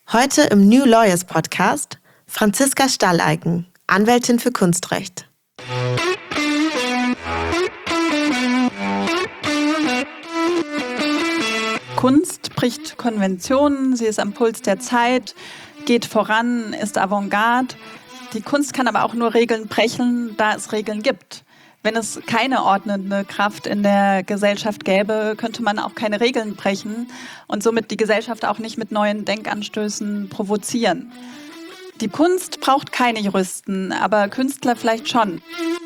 Heute im New Lawyers Podcast Franziska Stalleiken, Anwältin für Kunstrecht. Kunst bricht Konventionen, sie ist am Puls der Zeit, geht voran, ist Avantgarde. Die Kunst kann aber auch nur Regeln brechen, da es Regeln gibt. Wenn es keine ordnende Kraft in der Gesellschaft gäbe, könnte man auch keine Regeln brechen und somit die Gesellschaft auch nicht mit neuen Denkanstößen provozieren. Die Kunst braucht keine Juristen, aber Künstler vielleicht schon.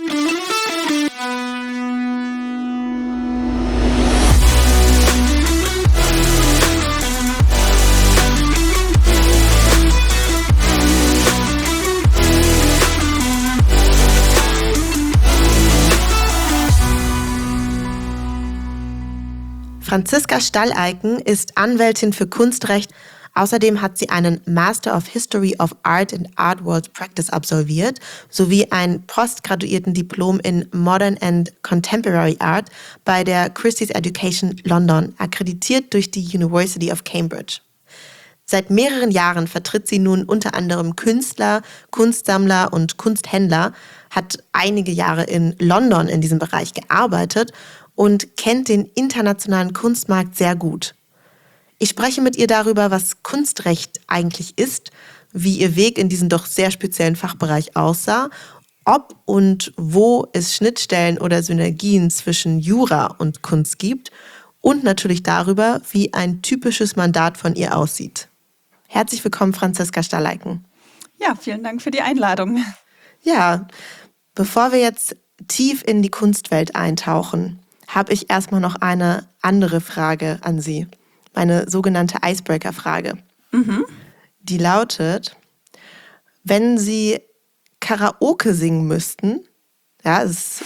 Franziska Stalleiken ist Anwältin für Kunstrecht. Außerdem hat sie einen Master of History of Art and Art World Practice absolviert, sowie ein postgraduierten Diplom in Modern and Contemporary Art bei der Christie's Education London, akkreditiert durch die University of Cambridge. Seit mehreren Jahren vertritt sie nun unter anderem Künstler, Kunstsammler und Kunsthändler, hat einige Jahre in London in diesem Bereich gearbeitet und kennt den internationalen Kunstmarkt sehr gut. Ich spreche mit ihr darüber, was Kunstrecht eigentlich ist, wie ihr Weg in diesen doch sehr speziellen Fachbereich aussah, ob und wo es Schnittstellen oder Synergien zwischen Jura und Kunst gibt und natürlich darüber, wie ein typisches Mandat von ihr aussieht. Herzlich willkommen, Franziska Stalleiken. Ja, vielen Dank für die Einladung. Ja, bevor wir jetzt tief in die Kunstwelt eintauchen, habe ich erstmal noch eine andere Frage an Sie. Meine sogenannte Icebreaker-Frage. Die lautet, wenn Sie Karaoke singen müssten, ja, es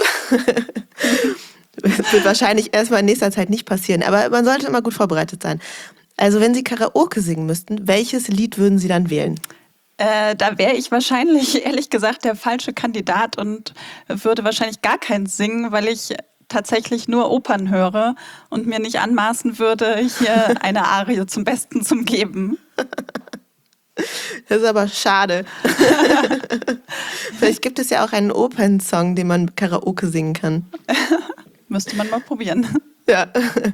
wird wahrscheinlich erstmal in nächster Zeit nicht passieren, aber man sollte immer gut vorbereitet sein. Also wenn Sie Karaoke singen müssten, welches Lied würden Sie dann wählen? Da wäre ich wahrscheinlich, ehrlich gesagt, der falsche Kandidat und würde wahrscheinlich gar keins singen, weil ich tatsächlich nur Opern höre und mir nicht anmaßen würde, hier eine Arie zum Besten zu geben. Das ist aber schade. Vielleicht gibt es ja auch einen Opernsong, den man Karaoke singen kann. Müsste man mal probieren. Ja.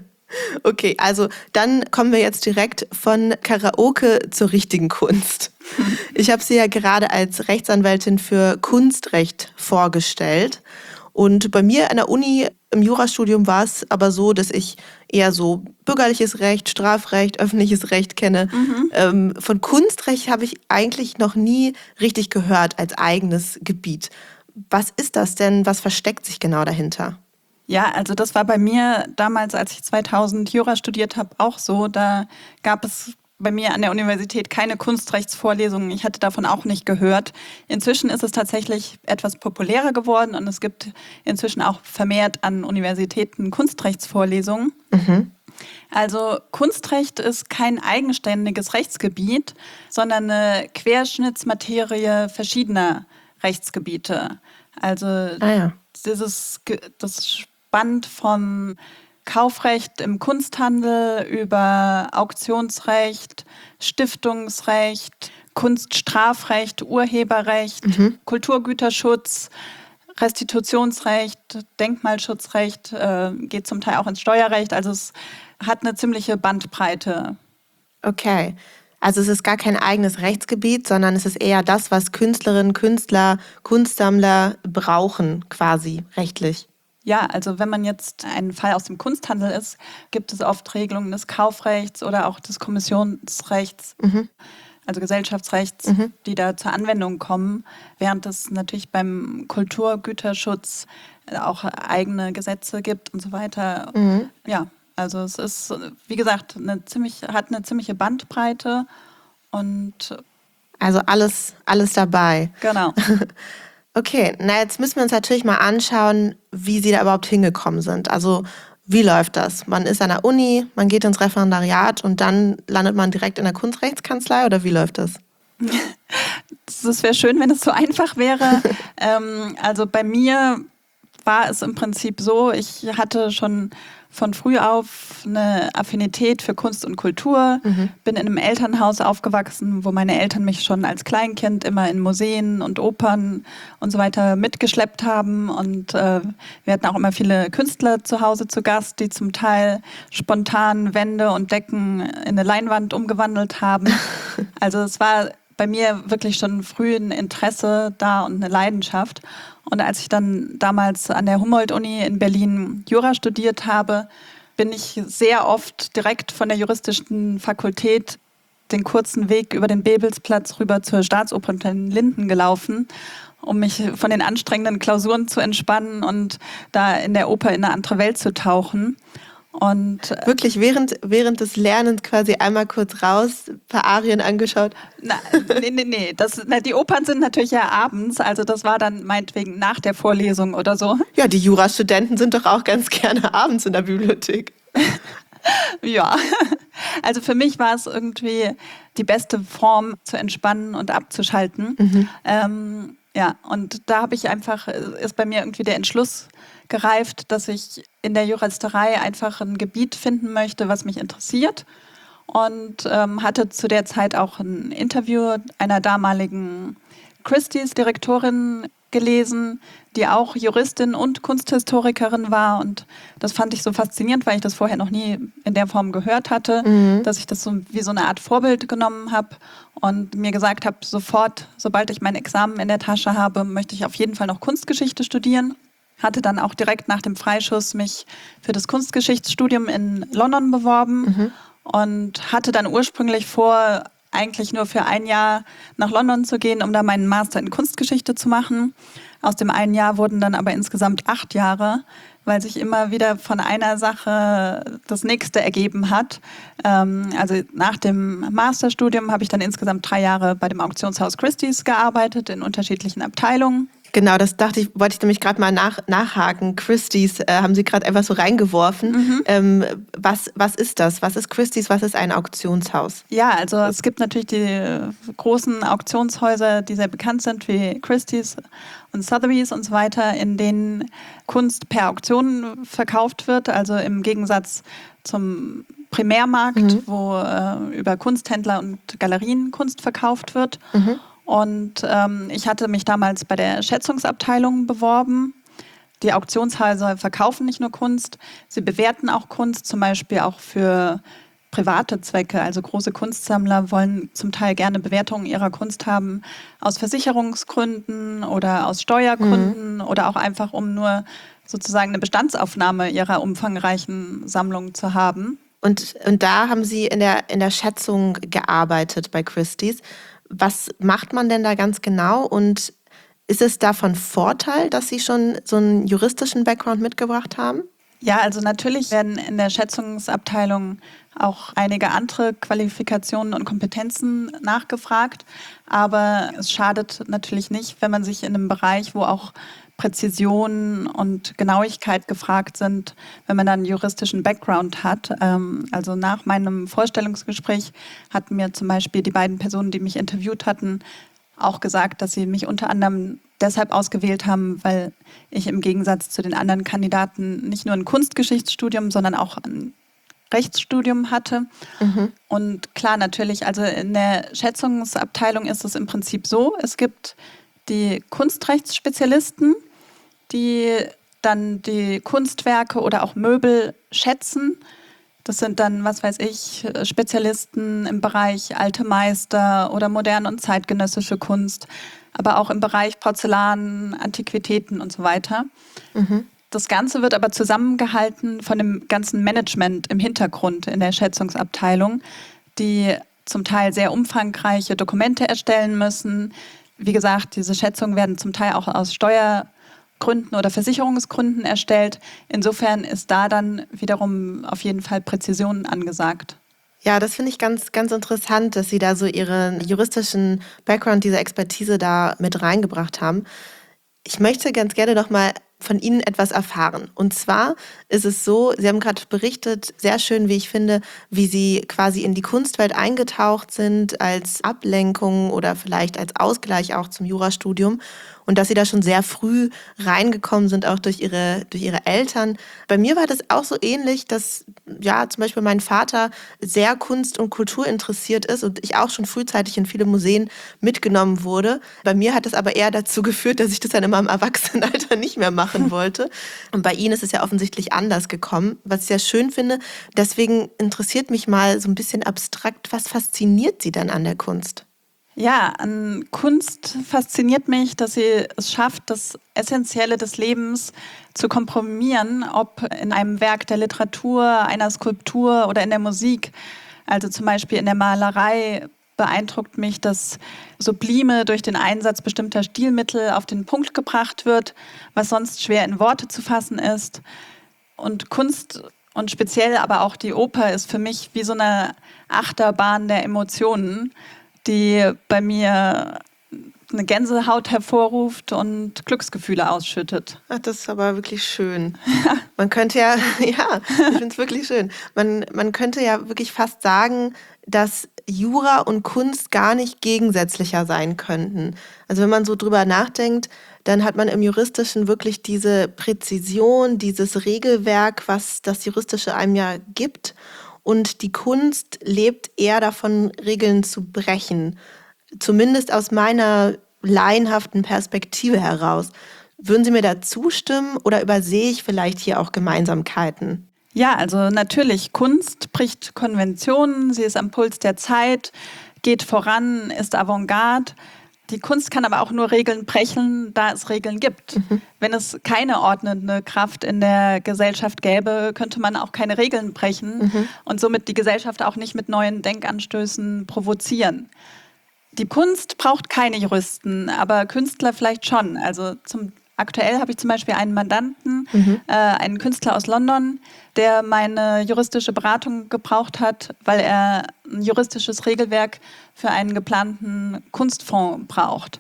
Okay, also dann kommen wir jetzt direkt von Karaoke zur richtigen Kunst. Ich habe Sie ja gerade als Rechtsanwältin für Kunstrecht vorgestellt. Und bei mir an der Uni im Jurastudium war es aber so, dass ich eher so bürgerliches Recht, Strafrecht, öffentliches Recht kenne. Von Kunstrecht habe ich eigentlich noch nie richtig gehört als eigenes Gebiet. Was ist das denn? Was versteckt sich genau dahinter? Ja, also das war bei mir damals, als ich 2000 Jura studiert habe, auch so. Da gab es bei mir an der Universität keine Kunstrechtsvorlesungen. Ich hatte davon auch nicht gehört. Inzwischen ist es tatsächlich etwas populärer geworden und es gibt inzwischen auch vermehrt an Universitäten Kunstrechtsvorlesungen. Also Kunstrecht ist kein eigenständiges Rechtsgebiet, sondern eine Querschnittsmaterie verschiedener Rechtsgebiete. Also das spannt vom Kaufrecht im Kunsthandel über Auktionsrecht, Stiftungsrecht, Kunststrafrecht, Urheberrecht, Kulturgüterschutz, Restitutionsrecht, Denkmalschutzrecht, geht zum Teil auch ins Steuerrecht. Also es hat eine ziemliche Bandbreite. Okay, also es ist gar kein eigenes Rechtsgebiet, sondern es ist eher das, was Künstlerinnen, Künstler, Kunstsammler brauchen quasi rechtlich. Ja, also wenn man jetzt ein Fall aus dem Kunsthandel ist, gibt es oft Regelungen des Kaufrechts oder auch des Kommissionsrechts, also Gesellschaftsrechts, die da zur Anwendung kommen, während es natürlich beim Kulturgüterschutz auch eigene Gesetze gibt und so weiter. Ja, also es ist, wie gesagt, hat eine ziemliche Bandbreite und also alles dabei. Genau. Okay, na jetzt müssen wir uns natürlich mal anschauen, wie Sie da überhaupt hingekommen sind. Also wie läuft das? Man ist an der Uni, man geht ins Referendariat und dann landet man direkt in der Kunstrechtskanzlei oder wie läuft das? Das wäre schön, wenn es so einfach wäre. Also bei mir war es im Prinzip so, ich hatte schon von früh auf eine Affinität für Kunst und Kultur, bin in einem Elternhaus aufgewachsen, wo meine Eltern mich schon als Kleinkind immer in Museen und Opern und so weiter mitgeschleppt haben. Und wir hatten auch immer viele Künstler zu Hause zu Gast, die zum Teil spontan Wände und Decken in eine Leinwand umgewandelt haben. Also es war bei mir wirklich schon früh ein Interesse da und eine Leidenschaft. Und als ich dann damals an der Humboldt-Uni in Berlin Jura studiert habe, bin ich sehr oft direkt von der juristischen Fakultät den kurzen Weg über den Bebelsplatz rüber zur Staatsoper in Linden gelaufen, um mich von den anstrengenden Klausuren zu entspannen und da in der Oper in eine andere Welt zu tauchen. Und wirklich während des Lernens quasi einmal kurz raus, ein paar Arien angeschaut? Nee. Die Opern sind natürlich ja abends, also das war dann meinetwegen nach der Vorlesung oder so. Ja, die Jurastudenten sind doch auch ganz gerne abends in der Bibliothek. Ja, also für mich war es irgendwie die beste Form zu entspannen und abzuschalten. Ja, und da ist bei mir irgendwie der Entschluss gereift, dass ich in der Juristerei einfach ein Gebiet finden möchte, was mich interessiert. Und hatte zu der Zeit auch ein Interview einer damaligen Christie's Direktorin gelesen, die auch Juristin und Kunsthistorikerin war. Und das fand ich so faszinierend, weil ich das vorher noch nie in der Form gehört hatte, dass ich das so wie so eine Art Vorbild genommen habe und mir gesagt habe, sofort, sobald ich mein Examen in der Tasche habe, möchte ich auf jeden Fall noch Kunstgeschichte studieren. Hatte dann auch direkt nach dem Freischuss mich für das Kunstgeschichtsstudium in London beworben und hatte dann ursprünglich vor, eigentlich nur für ein Jahr nach London zu gehen, um da meinen Master in Kunstgeschichte zu machen. Aus dem einen Jahr wurden dann aber insgesamt 8 Jahre, weil sich immer wieder von einer Sache das nächste ergeben hat. Also nach dem Masterstudium habe ich dann insgesamt 3 Jahre bei dem Auktionshaus Christie's gearbeitet, in unterschiedlichen Abteilungen. Genau, das wollte ich nämlich gerade mal nachhaken. Christie's haben Sie gerade einfach so reingeworfen. Was ist das? Was ist Christie's? Was ist ein Auktionshaus? Ja, also es gibt natürlich die großen Auktionshäuser, die sehr bekannt sind, wie Christie's und Sotheby's und so weiter, in denen Kunst per Auktion verkauft wird. Also im Gegensatz zum Primärmarkt, wo über Kunsthändler und Galerien Kunst verkauft wird. Und ich hatte mich damals bei der Schätzungsabteilung beworben. Die Auktionshäuser verkaufen nicht nur Kunst, sie bewerten auch Kunst, zum Beispiel auch für private Zwecke. Also große Kunstsammler wollen zum Teil gerne Bewertungen ihrer Kunst haben aus Versicherungsgründen oder aus Steuergründen oder auch einfach, um nur sozusagen eine Bestandsaufnahme ihrer umfangreichen Sammlung zu haben. Und da haben Sie in der Schätzung gearbeitet bei Christie's. Was macht man denn da ganz genau und ist es da von Vorteil, dass Sie schon so einen juristischen Background mitgebracht haben? Ja, also natürlich werden in der Schätzungsabteilung auch einige andere Qualifikationen und Kompetenzen nachgefragt, aber es schadet natürlich nicht, wenn man sich in einem Bereich, wo auch Präzision und Genauigkeit gefragt sind, wenn man dann einen juristischen Background hat. Also nach meinem Vorstellungsgespräch hatten mir zum Beispiel die beiden Personen, die mich interviewt hatten, auch gesagt, dass sie mich unter anderem deshalb ausgewählt haben, weil ich im Gegensatz zu den anderen Kandidaten nicht nur ein Kunstgeschichtsstudium, sondern auch ein Rechtsstudium hatte. Und klar, natürlich, also in der Schätzungsabteilung ist es im Prinzip so, es gibt die Kunstrechtsspezialisten, die dann die Kunstwerke oder auch Möbel schätzen. Das sind dann, was weiß ich, Spezialisten im Bereich alte Meister oder moderne und zeitgenössische Kunst, aber auch im Bereich Porzellan, Antiquitäten und so weiter. Das Ganze wird aber zusammengehalten von dem ganzen Management im Hintergrund in der Schätzungsabteilung, die zum Teil sehr umfangreiche Dokumente erstellen müssen. Wie gesagt, diese Schätzungen werden zum Teil auch aus Steuergründen oder Versicherungsgründen erstellt. Insofern ist da dann wiederum auf jeden Fall Präzision angesagt. Ja, das finde ich ganz, ganz interessant, dass Sie da so Ihren juristischen Background, diese Expertise da mit reingebracht haben. Ich möchte ganz gerne noch mal von Ihnen etwas erfahren. Und zwar ist es so, Sie haben gerade berichtet, sehr schön, wie ich finde, wie Sie quasi in die Kunstwelt eingetaucht sind als Ablenkung oder vielleicht als Ausgleich auch zum Jurastudium. und dass sie da schon sehr früh reingekommen sind, auch durch ihre Eltern. Bei mir war das auch so ähnlich, dass ja zum Beispiel mein Vater sehr Kunst und Kultur interessiert ist und ich auch schon frühzeitig in viele Museen mitgenommen wurde. Bei mir hat es aber eher dazu geführt, dass ich das dann immer im Erwachsenenalter nicht mehr machen wollte. Und bei Ihnen ist es ja offensichtlich anders gekommen, was ich sehr schön finde. Deswegen interessiert mich mal so ein bisschen abstrakt, was fasziniert Sie denn an der Kunst? Ja, an Kunst fasziniert mich, dass sie es schafft, das Essentielle des Lebens zu komprimieren, ob in einem Werk der Literatur, einer Skulptur oder in der Musik. Also zum Beispiel in der Malerei beeindruckt mich, dass Sublime durch den Einsatz bestimmter Stilmittel auf den Punkt gebracht wird, was sonst schwer in Worte zu fassen ist. Und Kunst und speziell aber auch die Oper ist für mich wie so eine Achterbahn der Emotionen, die bei mir eine Gänsehaut hervorruft und Glücksgefühle ausschüttet. Ach, das ist aber wirklich schön. Man könnte ja, ja, ich finde es wirklich schön. Man könnte ja wirklich fast sagen, dass Jura und Kunst gar nicht gegensätzlicher sein könnten. Also wenn man so drüber nachdenkt, dann hat man im Juristischen wirklich diese Präzision, dieses Regelwerk, was das Juristische einem ja gibt. Und die Kunst lebt eher davon, Regeln zu brechen. Zumindest aus meiner laienhaften Perspektive heraus. Würden Sie mir da zustimmen oder übersehe ich vielleicht hier auch Gemeinsamkeiten? Ja, also natürlich, Kunst bricht Konventionen, sie ist am Puls der Zeit, geht voran, ist Avantgarde. Die Kunst kann aber auch nur Regeln brechen, da es Regeln gibt. Wenn es keine ordnende Kraft in der Gesellschaft gäbe, könnte man auch keine Regeln brechen und somit die Gesellschaft auch nicht mit neuen Denkanstößen provozieren. Die Kunst braucht keine Juristen, aber Künstler vielleicht schon. Also aktuell habe ich zum Beispiel einen Mandanten, einen Künstler aus London, der meine juristische Beratung gebraucht hat, weil er ein juristisches Regelwerk für einen geplanten Kunstfonds braucht.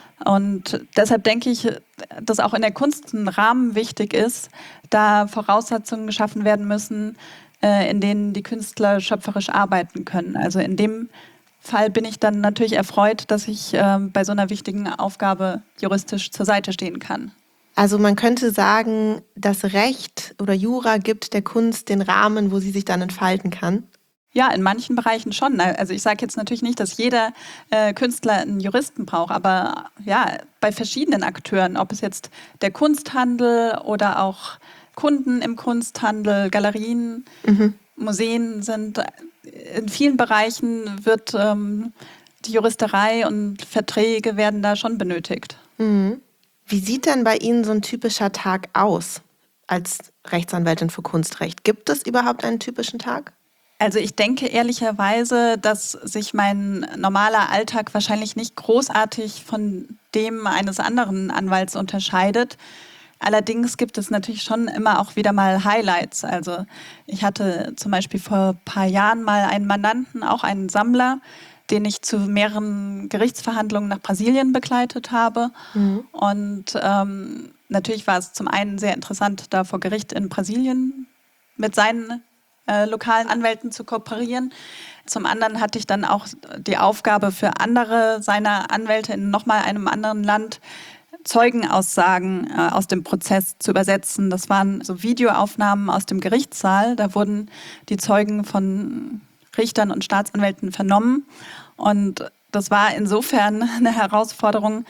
Und deshalb denke ich, dass auch in der Kunst ein Rahmen wichtig ist, da Voraussetzungen geschaffen werden müssen, in denen die Künstler schöpferisch arbeiten können. Also in dem Fall bin ich dann natürlich erfreut, dass ich bei so einer wichtigen Aufgabe juristisch zur Seite stehen kann. Also man könnte sagen, das Recht oder Jura gibt der Kunst den Rahmen, wo sie sich dann entfalten kann. Ja, in manchen Bereichen schon. Also ich sage jetzt natürlich nicht, dass jeder Künstler einen Juristen braucht, aber ja, bei verschiedenen Akteuren, ob es jetzt der Kunsthandel oder auch Kunden im Kunsthandel, Galerien, Museen sind, in vielen Bereichen wird die Juristerei und Verträge werden da schon benötigt. Wie sieht denn bei Ihnen so ein typischer Tag aus als Rechtsanwältin für Kunstrecht? Gibt es überhaupt einen typischen Tag? Also ich denke ehrlicherweise, dass sich mein normaler Alltag wahrscheinlich nicht großartig von dem eines anderen Anwalts unterscheidet. Allerdings gibt es natürlich schon immer auch wieder mal Highlights. Also ich hatte zum Beispiel vor ein paar Jahren mal einen Mandanten, auch einen Sammler, den ich zu mehreren Gerichtsverhandlungen nach Brasilien begleitet habe. Und natürlich war es zum einen sehr interessant, da vor Gericht in Brasilien mit seinen lokalen Anwälten zu kooperieren. Zum anderen hatte ich dann auch die Aufgabe für andere seiner Anwälte in nochmal einem anderen Land Zeugenaussagen aus dem Prozess zu übersetzen. Das waren so Videoaufnahmen aus dem Gerichtssaal. Da wurden die Zeugen von Richtern und Staatsanwälten vernommen. Und das war insofern eine Herausforderung,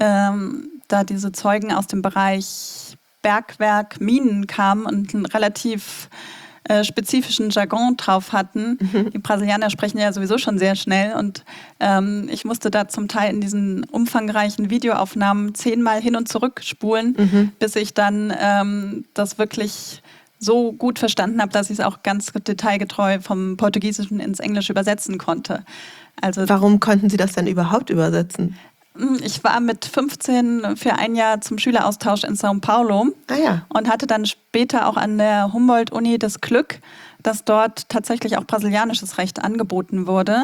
da diese Zeugen aus dem Bereich Bergwerk, Minen kamen und einen relativ spezifischen Jargon drauf hatten. Die Brasilianer sprechen ja sowieso schon sehr schnell und ich musste da zum Teil in diesen umfangreichen Videoaufnahmen 10-mal hin und zurück spulen, bis ich dann das wirklich so gut verstanden habe, dass ich es auch ganz detailgetreu vom Portugiesischen ins Englische übersetzen konnte. Also, warum konnten Sie das denn überhaupt übersetzen? Ich war mit 15 für ein Jahr zum Schüleraustausch in São Paulo und hatte dann später auch an der Humboldt-Uni das Glück, dass dort tatsächlich auch brasilianisches Recht angeboten wurde.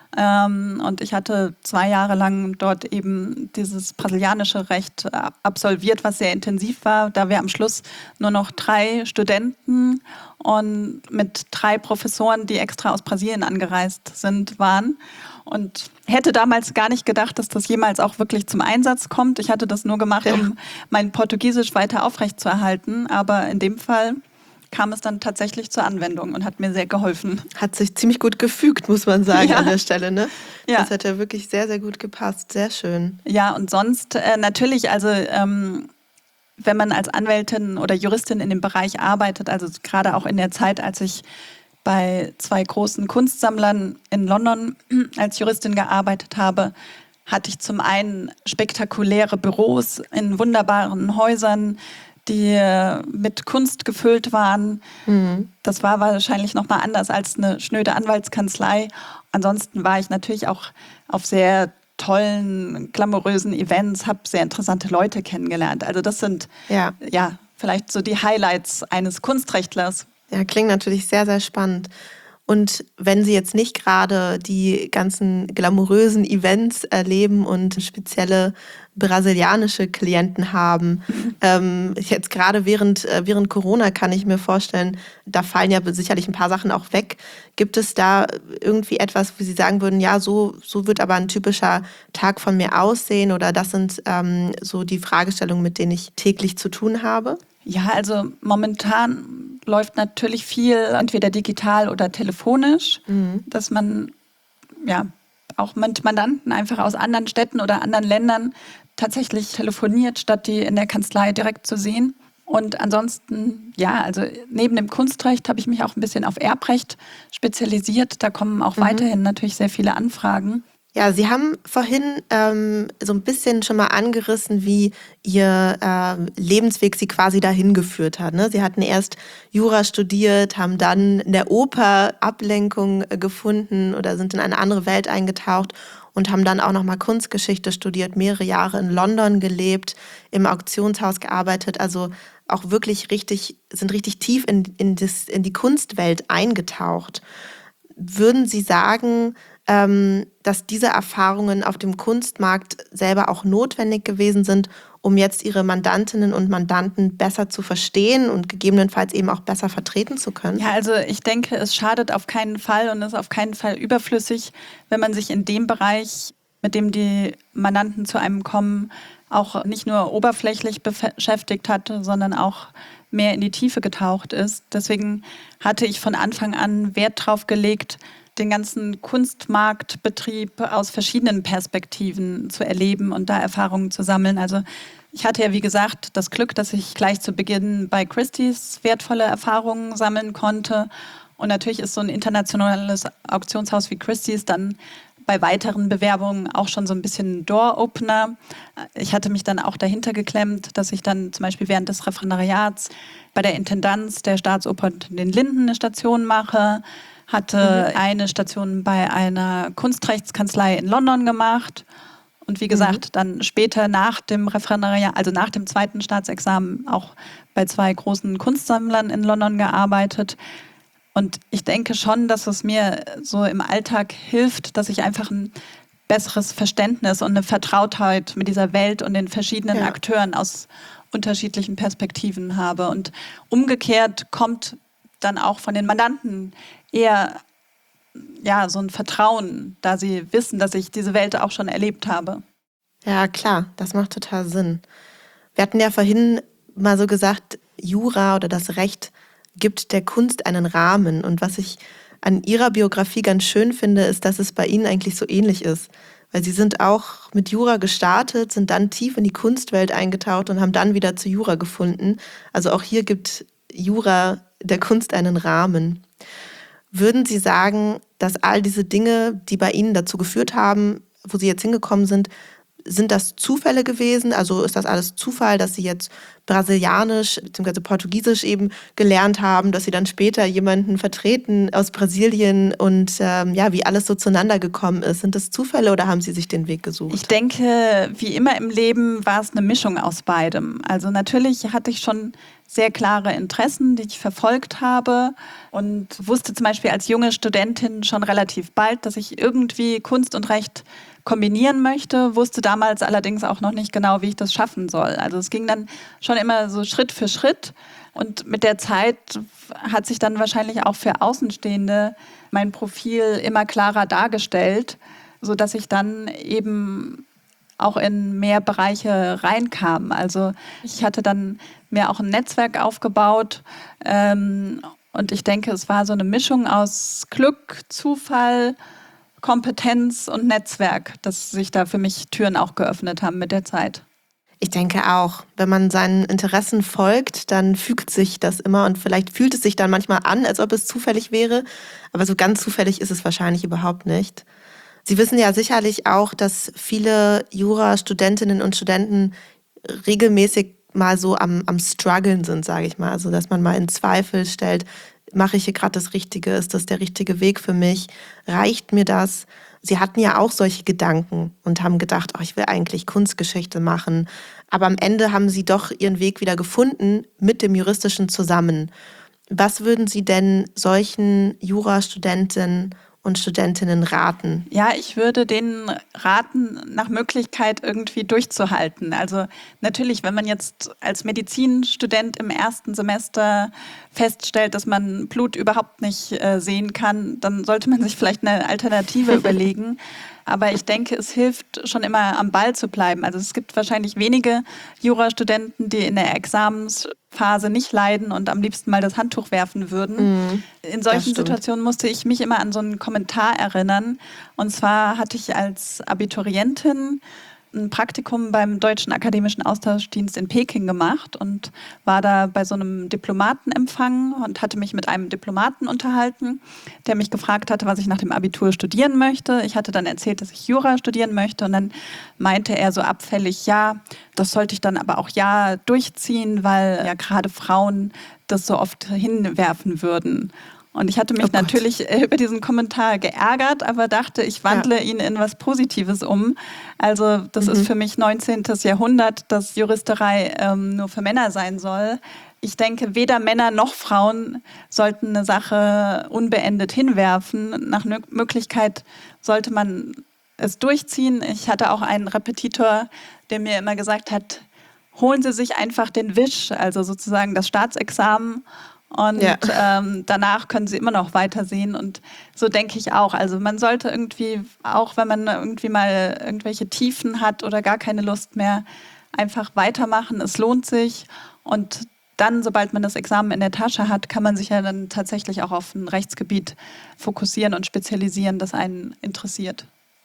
Und ich hatte 2 Jahre lang dort eben dieses brasilianische Recht absolviert, was sehr intensiv war, da wir am Schluss nur noch 3 Studenten und mit 3 Professoren, die extra aus Brasilien angereist sind, waren. und hätte damals gar nicht gedacht, dass das jemals auch wirklich zum Einsatz kommt. Ich hatte das nur gemacht, um mein Portugiesisch weiter aufrechtzuerhalten. Aber in dem Fall kam es dann tatsächlich zur Anwendung und hat mir sehr geholfen. Hat sich ziemlich gut gefügt, muss man sagen, an der Stelle, ne? Ja. Das hat ja wirklich sehr, sehr gut gepasst. Sehr schön. Ja, und sonst natürlich, also wenn man als Anwältin oder Juristin in dem Bereich arbeitet, also gerade auch in der Zeit, als ich bei 2 großen Kunstsammlern in London als Juristin gearbeitet habe, hatte ich zum einen spektakuläre Büros in wunderbaren Häusern, die mit Kunst gefüllt waren. Das war wahrscheinlich nochmal anders als eine schnöde Anwaltskanzlei. Ansonsten war ich natürlich auch auf sehr tollen, glamourösen Events, habe sehr interessante Leute kennengelernt. Also das sind ja vielleicht so die Highlights eines Kunstrechtlers. Ja, klingt natürlich sehr, sehr spannend. Und wenn Sie jetzt nicht gerade die ganzen glamourösen Events erleben und spezielle brasilianische Klienten haben, jetzt gerade während Corona kann ich mir vorstellen, da fallen ja sicherlich ein paar Sachen auch weg. Gibt es da irgendwie etwas, wo Sie sagen würden, ja, so wird aber ein typischer Tag von mir aussehen, oder das sind so die Fragestellungen, mit denen ich täglich zu tun habe? Ja, also momentan läuft natürlich viel entweder digital oder telefonisch, dass man ja auch mit Mandanten einfach aus anderen Städten oder anderen Ländern tatsächlich telefoniert, statt die in der Kanzlei direkt zu sehen. Und ansonsten, ja, also neben dem Kunstrecht habe ich mich auch ein bisschen auf Erbrecht spezialisiert. Da kommen auch weiterhin natürlich sehr viele Anfragen. Ja, Sie haben vorhin so ein bisschen schon mal angerissen, wie Ihr Lebensweg Sie quasi dahin geführt hat. Ne? Sie hatten erst Jura studiert, haben dann in der Oper Ablenkung gefunden oder sind in eine andere Welt eingetaucht und haben dann auch noch mal Kunstgeschichte studiert, mehrere Jahre in London gelebt, im Auktionshaus gearbeitet, also auch wirklich sind richtig tief in die Kunstwelt eingetaucht. Würden Sie sagen, dass diese Erfahrungen auf dem Kunstmarkt selber auch notwendig gewesen sind, um jetzt Ihre Mandantinnen und Mandanten besser zu verstehen und gegebenenfalls eben auch besser vertreten zu können? Ja, also ich denke, es schadet auf keinen Fall und ist auf keinen Fall überflüssig, wenn man sich in dem Bereich, mit dem die Mandanten zu einem kommen, auch nicht nur oberflächlich beschäftigt hat, sondern auch mehr in die Tiefe getaucht ist. Deswegen hatte ich von Anfang an Wert drauf gelegt, den ganzen Kunstmarktbetrieb aus verschiedenen Perspektiven zu erleben und da Erfahrungen zu sammeln. Also ich hatte ja, wie gesagt, das Glück, dass ich gleich zu Beginn bei Christie's wertvolle Erfahrungen sammeln konnte. Und natürlich ist so ein internationales Auktionshaus wie Christie's dann bei weiteren Bewerbungen auch schon so ein bisschen Door-Opener. Ich hatte mich dann auch dahinter geklemmt, dass ich dann zum Beispiel während des Referendariats bei der Intendanz der Staatsoper in den Linden eine Station mache, hatte eine Station bei einer Kunstrechtskanzlei in London gemacht und wie gesagt, dann später nach dem Referendariat, also nach dem 2. Staatsexamen auch bei 2 großen Kunstsammlern in London gearbeitet. Und ich denke schon, dass es mir so im Alltag hilft, dass ich einfach ein besseres Verständnis und eine Vertrautheit mit dieser Welt und den verschiedenen Akteuren aus unterschiedlichen Perspektiven habe. Und umgekehrt kommt dann auch von den Mandanten eher so ein Vertrauen, da sie wissen, dass ich diese Welt auch schon erlebt habe. Ja, klar, das macht total Sinn. Wir hatten ja vorhin mal so gesagt, Jura oder das Recht gibt der Kunst einen Rahmen. Und was ich an Ihrer Biografie ganz schön finde, ist, dass es bei Ihnen eigentlich so ähnlich ist. Weil Sie sind auch mit Jura gestartet, sind dann tief in die Kunstwelt eingetaucht und haben dann wieder zu Jura gefunden. Also auch hier gibt Jura der Kunst einen Rahmen. Würden Sie sagen, dass all diese Dinge, die bei Ihnen dazu geführt haben, wo Sie jetzt hingekommen sind das Zufälle gewesen? Also ist das alles Zufall, dass Sie jetzt Brasilianisch bzw. Portugiesisch eben gelernt haben, dass Sie dann später jemanden vertreten aus Brasilien und wie alles so zueinander gekommen ist? Sind das Zufälle oder haben Sie sich den Weg gesucht? Ich denke, wie immer im Leben war es eine Mischung aus beidem. Also natürlich hatte ich schon sehr klare Interessen, die ich verfolgt habe und wusste zum Beispiel als junge Studentin schon relativ bald, dass ich irgendwie Kunst und Recht kombinieren möchte, wusste damals allerdings auch noch nicht genau, wie ich das schaffen soll. Also es ging dann schon immer so Schritt für Schritt und mit der Zeit hat sich dann wahrscheinlich auch für Außenstehende mein Profil immer klarer dargestellt. sodass ich dann eben auch in mehr Bereiche reinkam. Also ich hatte dann mir auch ein Netzwerk aufgebaut und ich denke, es war so eine Mischung aus Glück, Zufall, Kompetenz und Netzwerk, dass sich da für mich Türen auch geöffnet haben mit der Zeit. Ich denke auch, wenn man seinen Interessen folgt, dann fügt sich das immer und vielleicht fühlt es sich dann manchmal an, als ob es zufällig wäre, aber so ganz zufällig ist es wahrscheinlich überhaupt nicht. Sie wissen ja sicherlich auch, dass viele Jurastudentinnen und Studenten regelmäßig mal so am Struggeln sind, sage ich mal. Also dass man mal in Zweifel stellt, mache ich hier gerade das Richtige? Ist das der richtige Weg für mich? Reicht mir das? Sie hatten ja auch solche Gedanken und haben gedacht, ich will eigentlich Kunstgeschichte machen. Aber am Ende haben Sie doch Ihren Weg wieder gefunden mit dem Juristischen zusammen. Was würden Sie denn solchen Jurastudenten und Studentinnen raten? Ja, ich würde denen raten, nach Möglichkeit irgendwie durchzuhalten. Also natürlich, wenn man jetzt als Medizinstudent im ersten Semester feststellt, dass man Blut überhaupt nicht sehen kann, dann sollte man sich vielleicht eine Alternative überlegen. Aber ich denke, es hilft schon immer am Ball zu bleiben. Also es gibt wahrscheinlich wenige Jurastudenten, die in der Examensphase nicht leiden und am liebsten mal das Handtuch werfen würden. In solchen Situationen musste ich mich immer an so einen Kommentar erinnern. Und zwar hatte ich als Abiturientin ein Praktikum beim Deutschen Akademischen Austauschdienst in Peking gemacht und war da bei so einem Diplomatenempfang und hatte mich mit einem Diplomaten unterhalten, der mich gefragt hatte, was ich nach dem Abitur studieren möchte. Ich hatte dann erzählt, dass ich Jura studieren möchte und dann meinte er so abfällig, ja, das sollte ich dann aber auch durchziehen, weil ja gerade Frauen das so oft hinwerfen würden. Und ich hatte mich natürlich über diesen Kommentar geärgert, aber dachte, ich wandle ihn in was Positives um. Also das ist für mich 19. Jahrhundert, dass Juristerei nur für Männer sein soll. Ich denke, weder Männer noch Frauen sollten eine Sache unbeendet hinwerfen. Nach Möglichkeit sollte man es durchziehen. Ich hatte auch einen Repetitor, der mir immer gesagt hat, holen Sie sich einfach den Wisch, also sozusagen das Staatsexamen. Und danach können sie immer noch weitersehen und so denke ich auch. Also man sollte irgendwie, auch wenn man irgendwie mal irgendwelche Tiefen hat oder gar keine Lust mehr, einfach weitermachen. Es lohnt sich und dann, sobald man das Examen in der Tasche hat, kann man sich ja dann tatsächlich auch auf ein Rechtsgebiet fokussieren und spezialisieren, das einen interessiert.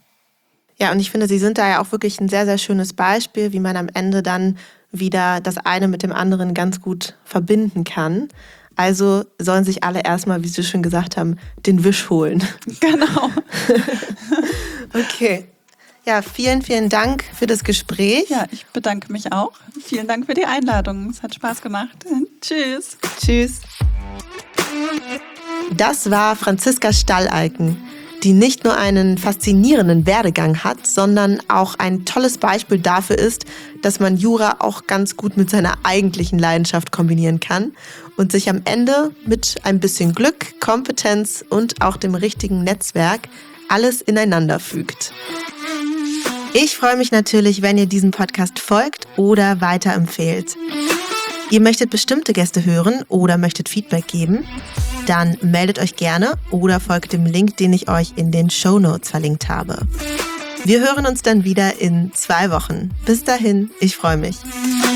Ja, und ich finde, Sie sind da ja auch wirklich ein sehr, sehr schönes Beispiel, wie man am Ende dann wieder das eine mit dem anderen ganz gut verbinden kann. Also sollen sich alle erstmal, wie Sie schon gesagt haben, den Wisch holen. Genau. Okay. Ja, vielen, vielen Dank für das Gespräch. Ja, ich bedanke mich auch. Vielen Dank für die Einladung. Es hat Spaß gemacht. Tschüss. Tschüss. Das war Franziska Stalleiken, die nicht nur einen faszinierenden Werdegang hat, sondern auch ein tolles Beispiel dafür ist, dass man Jura auch ganz gut mit seiner eigentlichen Leidenschaft kombinieren kann und sich am Ende mit ein bisschen Glück, Kompetenz und auch dem richtigen Netzwerk alles ineinander fügt. Ich freue mich natürlich, wenn ihr diesem Podcast folgt oder weiterempfehlt. Ihr möchtet bestimmte Gäste hören oder möchtet Feedback geben? Dann meldet euch gerne oder folgt dem Link, den ich euch in den Shownotes verlinkt habe. Wir hören uns dann wieder in 2 Wochen. Bis dahin, ich freue mich.